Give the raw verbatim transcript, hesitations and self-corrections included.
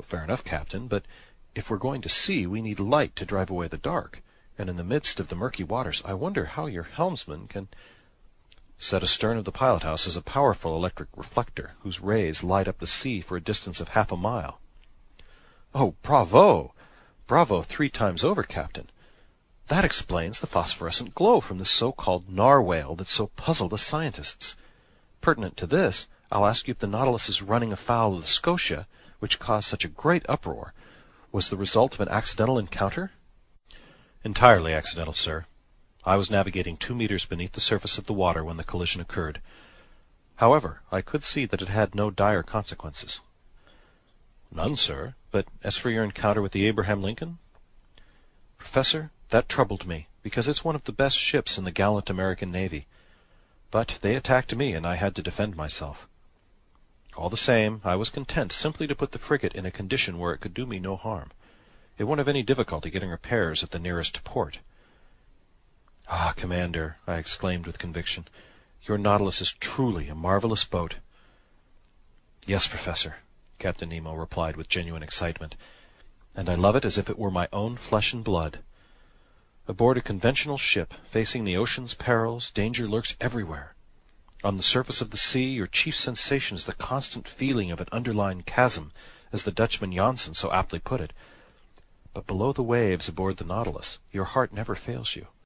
fair enough, Captain, but if we're going to sea we need light to drive away the dark, and in the midst of the murky waters I wonder how your helmsman can—" Set astern of the pilot-house is a powerful electric reflector, whose rays light up the sea for a distance of half a mile. "Oh, bravo! Bravo three times over, Captain! That explains the phosphorescent glow from the so-called narwhale that so puzzled us scientists. Pertinent to this, I'll ask you if the Nautilus's running afoul of the Scotia, which caused such a great uproar, was the result of an accidental encounter?" "Entirely accidental, sir. I was navigating two meters beneath the surface of the water when the collision occurred. However, I could see that it had no dire consequences." "None, sir. But as for your encounter with the Abraham Lincoln?" "Professor, that troubled me, because it's one of the best ships in the gallant American Navy. But they attacked me, and I had to defend myself. All the same, I was content simply to put the frigate in a condition where it could do me no harm. It won't have any difficulty getting repairs at the nearest port." "Ah, Commander," I exclaimed with conviction, "your Nautilus is truly a marvelous boat." "Yes, Professor," Captain Nemo replied with genuine excitement, "and I love it as if it were my own flesh and blood. Aboard a conventional ship, facing the ocean's perils, danger lurks everywhere. On the surface of the sea, your chief sensation is the constant feeling of an underlying chasm, as the Dutchman Janssen so aptly put it. But below the waves aboard the Nautilus, your heart never fails you.